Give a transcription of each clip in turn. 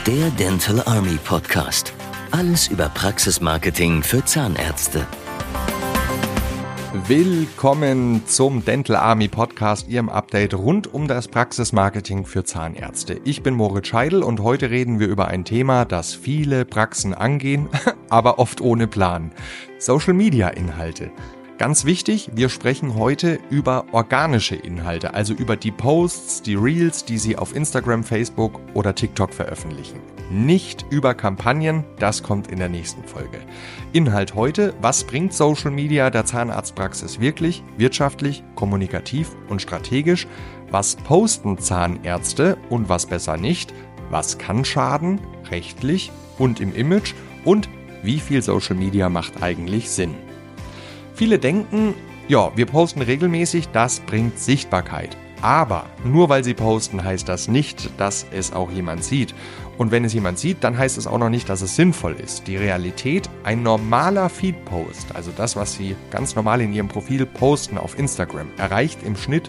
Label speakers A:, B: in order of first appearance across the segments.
A: Der Dental Army Podcast. Alles über Praxismarketing für Zahnärzte.
B: Willkommen zum Dental Army Podcast, Ihrem Update rund um das Praxismarketing für Zahnärzte. Ich bin Moritz Scheidel und heute reden wir über ein Thema, das viele Praxen angehen, aber oft ohne Plan. Social Media Inhalte. Ganz wichtig, wir sprechen heute über organische Inhalte, also über die Posts, die Reels, die Sie auf Instagram, Facebook oder TikTok veröffentlichen. Nicht über Kampagnen, das kommt in der nächsten Folge. Inhalt heute: Was bringt Social Media der Zahnarztpraxis wirklich, wirtschaftlich, kommunikativ und strategisch? Was posten Zahnärzte und was besser nicht? Was kann schaden, rechtlich und im Image? Und wie viel Social Media macht eigentlich Sinn? Viele denken, ja, wir posten regelmäßig, das bringt Sichtbarkeit. Aber nur weil sie posten, heißt das nicht, dass es auch jemand sieht. Und wenn es jemand sieht, dann heißt es auch noch nicht, dass es sinnvoll ist. Die Realität: ein normaler Feed-Post, also das, was Sie ganz normal in Ihrem Profil posten auf Instagram, erreicht im Schnitt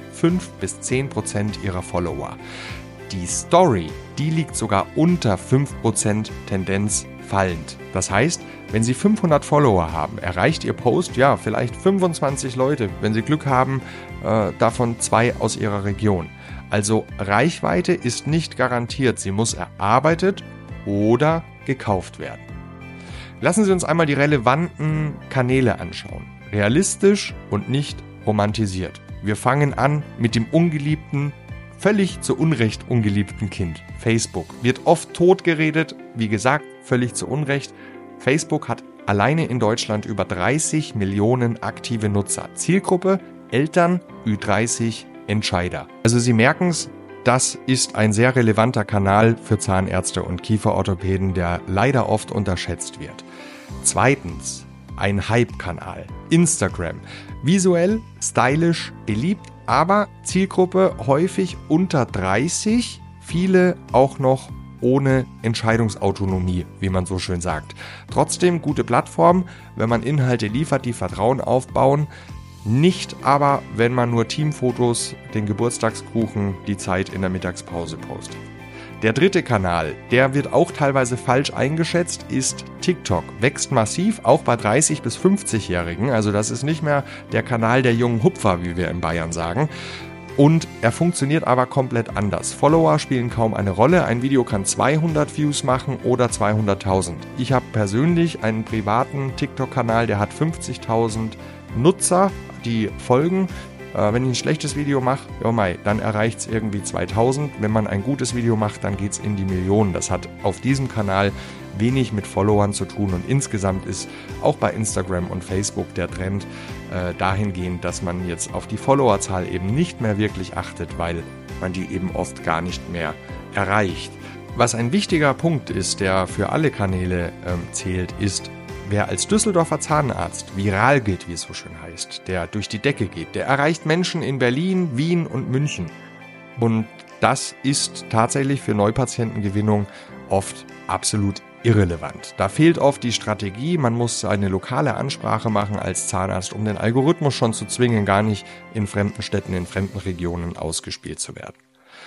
B: 5-10% Ihrer Follower. Die Story, die liegt sogar unter 5%, Tendenz fallend. Das heißt, wenn Sie 500 Follower haben, erreicht Ihr Post ja vielleicht 25 Leute, wenn Sie Glück haben, davon 2 aus Ihrer Region. Also Reichweite ist nicht garantiert, sie muss erarbeitet oder gekauft werden. Lassen Sie uns einmal die relevanten Kanäle anschauen. Realistisch und nicht romantisiert. Wir fangen an mit dem ungeliebten, völlig zu Unrecht ungeliebten Kind. Facebook wird oft totgeredet, wie gesagt, völlig zu Unrecht. Facebook hat alleine in Deutschland über 30 Millionen aktive Nutzer. Zielgruppe: Eltern, Ü30, Entscheider. Also Sie merken es, das ist ein sehr relevanter Kanal für Zahnärzte und Kieferorthopäden, der leider oft unterschätzt wird. Zweitens, ein Hype-Kanal. Instagram. Visuell, stylisch, beliebt, aber Zielgruppe häufig unter 30, viele auch noch ohne Entscheidungsautonomie, wie man so schön sagt. Trotzdem gute Plattform, wenn man Inhalte liefert, die Vertrauen aufbauen. Nicht aber, wenn man nur Teamfotos, den Geburtstagskuchen, die Zeit in der Mittagspause postet. Der dritte Kanal, der wird auch teilweise falsch eingeschätzt, ist TikTok. Wächst massiv, auch bei 30- bis 50-Jährigen. Also das ist nicht mehr der Kanal der jungen Hupfer, wie wir in Bayern sagen. Und er funktioniert aber komplett anders. Follower spielen kaum eine Rolle. Ein Video kann 200 Views machen oder 200.000. Ich habe persönlich einen privaten TikTok-Kanal, der hat 50.000 Nutzer, die folgen. Wenn ich ein schlechtes Video mache, dann erreicht es irgendwie 2000. Wenn man ein gutes Video macht, dann geht es in die Millionen. Das hat auf diesem Kanal wenig mit Followern zu tun und insgesamt ist auch bei Instagram und Facebook der Trend dahingehend, dass man jetzt auf die Followerzahl eben nicht mehr wirklich achtet, weil man die eben oft gar nicht mehr erreicht. Was ein wichtiger Punkt ist, der für alle Kanäle zählt, ist: Wer als Düsseldorfer Zahnarzt viral geht, wie es so schön heißt, der durch die Decke geht, der erreicht Menschen in Berlin, Wien und München. Und das ist tatsächlich für Neupatientengewinnung oft absolut irrelevant. Da fehlt oft die Strategie, man muss eine lokale Ansprache machen als Zahnarzt, um den Algorithmus schon zu zwingen, gar nicht in fremden Städten, in fremden Regionen ausgespielt zu werden.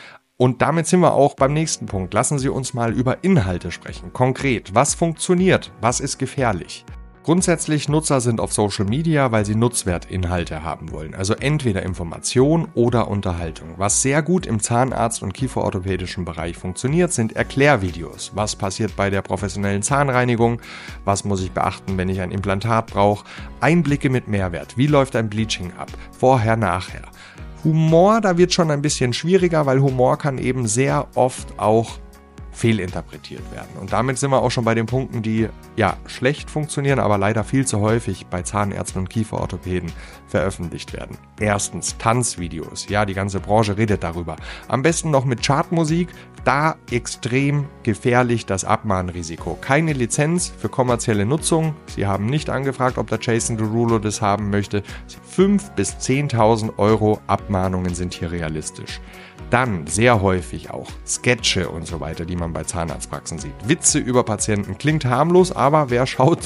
B: Und damit sind wir auch beim nächsten Punkt. Lassen Sie uns mal über Inhalte sprechen. Konkret, was funktioniert? Was ist gefährlich? Grundsätzlich, Nutzer sind auf Social Media, weil sie Nutzwertinhalte haben wollen. Also entweder Information oder Unterhaltung. Was sehr gut im Zahnarzt- und Kieferorthopädischen Bereich funktioniert, sind Erklärvideos. Was passiert bei der professionellen Zahnreinigung? Was muss ich beachten, wenn ich ein Implantat brauche? Einblicke mit Mehrwert. Wie läuft ein Bleaching ab? Vorher, nachher. Humor, da wird schon ein bisschen schwieriger, weil Humor kann eben sehr oft auch fehlinterpretiert werden. Und damit sind wir auch schon bei den Punkten, die ja schlecht funktionieren, aber leider viel zu häufig bei Zahnärzten und Kieferorthopäden veröffentlicht werden. Erstens, Tanzvideos. Ja, die ganze Branche redet darüber. Am besten noch mit Chartmusik. Da extrem gefährlich das Abmahnrisiko. Keine Lizenz für kommerzielle Nutzung. Sie haben nicht angefragt, ob der Jason Derulo das haben möchte. 5.000 bis 10.000 Euro Abmahnungen sind hier realistisch. Dann sehr häufig auch Sketche und so weiter, die man bei Zahnarztpraxen sieht. Witze über Patienten klingt harmlos, aber wer schaut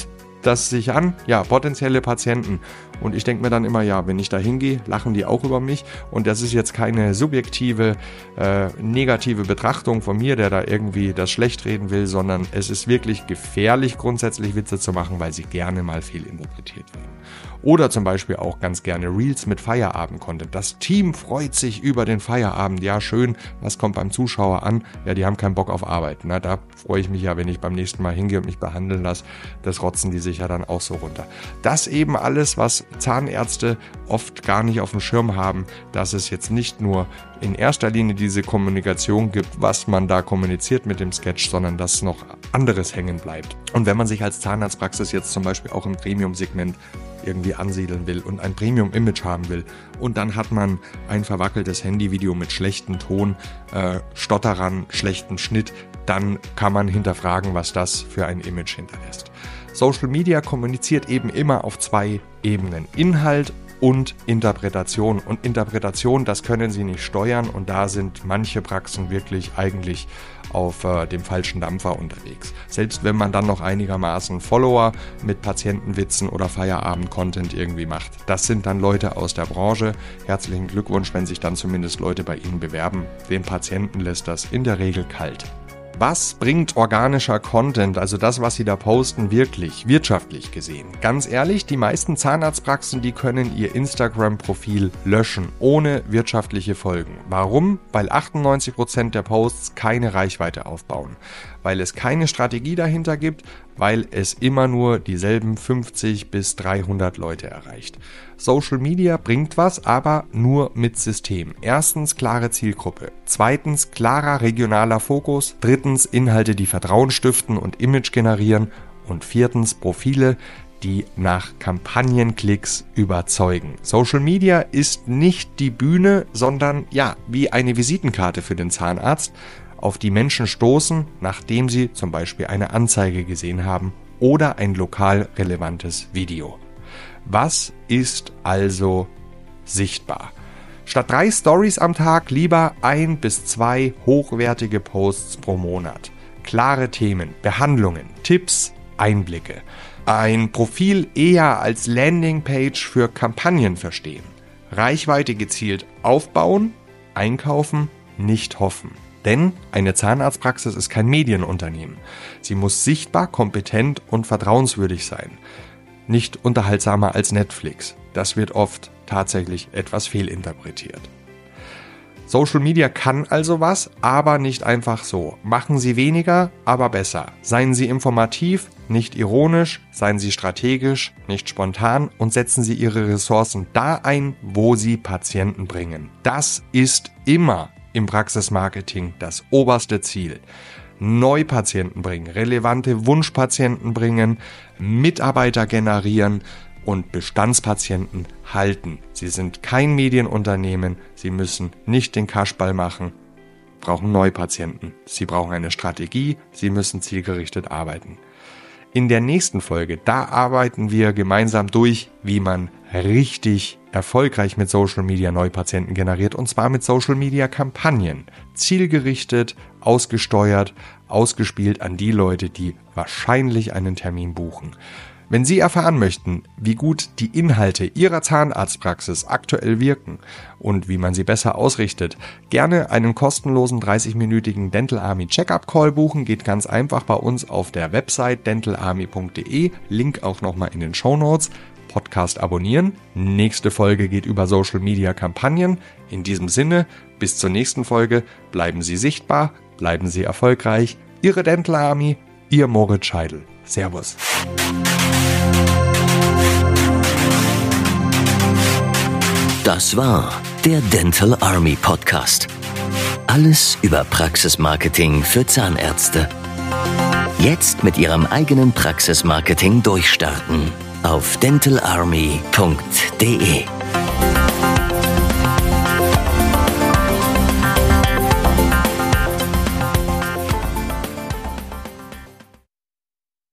B: das sich an? Ja, potenzielle Patienten. Und ich denke mir dann immer, ja, wenn ich da hingehe, lachen die auch über mich. Und das ist jetzt keine subjektive, negative Betrachtung von mir, der da irgendwie das schlecht reden will, sondern es ist wirklich gefährlich, grundsätzlich Witze zu machen, weil sie gerne mal fehlinterpretiert werden. Oder zum Beispiel auch ganz gerne Reels mit Feierabend-Content. Das Team freut sich über den Feierabend. Ja, schön, was kommt beim Zuschauer an? Ja, die haben keinen Bock auf Arbeit. Na, da freue ich mich ja, wenn ich beim nächsten Mal hingehe und mich behandeln lasse. Das rotzen die sich ja dann auch so runter. Das eben alles, was Zahnärzte oft gar nicht auf dem Schirm haben, dass es jetzt nicht nur in erster Linie diese Kommunikation gibt, was man da kommuniziert mit dem Sketch, sondern dass noch anderes hängen bleibt. Und wenn man sich als Zahnarztpraxis jetzt zum Beispiel auch im Premium-Segment irgendwie ansiedeln will und ein Premium-Image haben will und dann hat man ein verwackeltes Handyvideo mit schlechtem Ton, Stotterern, schlechten Schnitt, dann kann man hinterfragen, was das für ein Image hinterlässt. Social Media kommuniziert eben immer auf 2 Ebenen: Inhalt und Interpretation. Und Interpretation, das können sie nicht steuern und da sind manche Praxen wirklich eigentlich auf dem falschen Dampfer unterwegs. Selbst wenn man dann noch einigermaßen Follower mit Patientenwitzen oder Feierabend-Content irgendwie macht. Das sind dann Leute aus der Branche. Herzlichen Glückwunsch, wenn sich dann zumindest Leute bei Ihnen bewerben. Den Patienten lässt das in der Regel kalt. Was bringt organischer Content, also das, was Sie da posten, wirklich wirtschaftlich gesehen? Ganz ehrlich, die meisten Zahnarztpraxen, die können ihr Instagram-Profil löschen, ohne wirtschaftliche Folgen. Warum? Weil 98% der Posts keine Reichweite aufbauen. Weil es keine Strategie dahinter gibt, weil es immer nur dieselben 50 bis 300 Leute erreicht. Social Media bringt was, aber nur mit System. Erstens klare Zielgruppe, zweitens klarer regionaler Fokus, drittens Inhalte, die Vertrauen stiften und Image generieren und viertens Profile, die nach Kampagnenklicks überzeugen. Social Media ist nicht die Bühne, sondern ja, wie eine Visitenkarte für den Zahnarzt, auf die Menschen stoßen, nachdem sie zum Beispiel eine Anzeige gesehen haben oder ein lokal relevantes Video. Was ist also sichtbar? Statt 3 Stories am Tag lieber 1 bis 2 hochwertige Posts pro Monat. Klare Themen, Behandlungen, Tipps, Einblicke. Ein Profil eher als Landingpage für Kampagnen verstehen. Reichweite gezielt aufbauen, einkaufen, nicht hoffen. Denn eine Zahnarztpraxis ist kein Medienunternehmen. Sie muss sichtbar, kompetent und vertrauenswürdig sein. Nicht unterhaltsamer als Netflix. Das wird oft tatsächlich etwas fehlinterpretiert. Social Media kann also was, aber nicht einfach so. Machen Sie weniger, aber besser. Seien Sie informativ, nicht ironisch, seien Sie strategisch, nicht spontan und setzen Sie Ihre Ressourcen da ein, wo Sie Patienten bringen. Das ist immer im Praxismarketing das oberste Ziel. Neupatienten bringen, relevante Wunschpatienten bringen, Mitarbeiter generieren und Bestandspatienten halten. Sie sind kein Medienunternehmen, Sie müssen nicht den Kasperl machen, brauchen Neupatienten. Sie brauchen eine Strategie, Sie müssen zielgerichtet arbeiten. In der nächsten Folge, da arbeiten wir gemeinsam durch, wie man richtig erfolgreich mit Social Media Neupatienten generiert, und zwar mit Social Media Kampagnen. Zielgerichtet, ausgesteuert, ausgespielt an die Leute, die wahrscheinlich einen Termin buchen. Wenn Sie erfahren möchten, wie gut die Inhalte Ihrer Zahnarztpraxis aktuell wirken und wie man sie besser ausrichtet, gerne einen kostenlosen 30-minütigen Dental Army Checkup Call buchen. Geht ganz einfach bei uns auf der Website dentalarmy.de. Link auch nochmal in den Shownotes. Podcast abonnieren. Nächste Folge geht über Social Media Kampagnen. In diesem Sinne, bis zur nächsten Folge. Bleiben Sie sichtbar, bleiben Sie erfolgreich. Ihre Dental Army, Ihr Moritz Scheidel. Servus.
A: Das war der Dental Army Podcast. Alles über Praxismarketing für Zahnärzte. Jetzt mit Ihrem eigenen Praxismarketing durchstarten auf dentalarmy.de.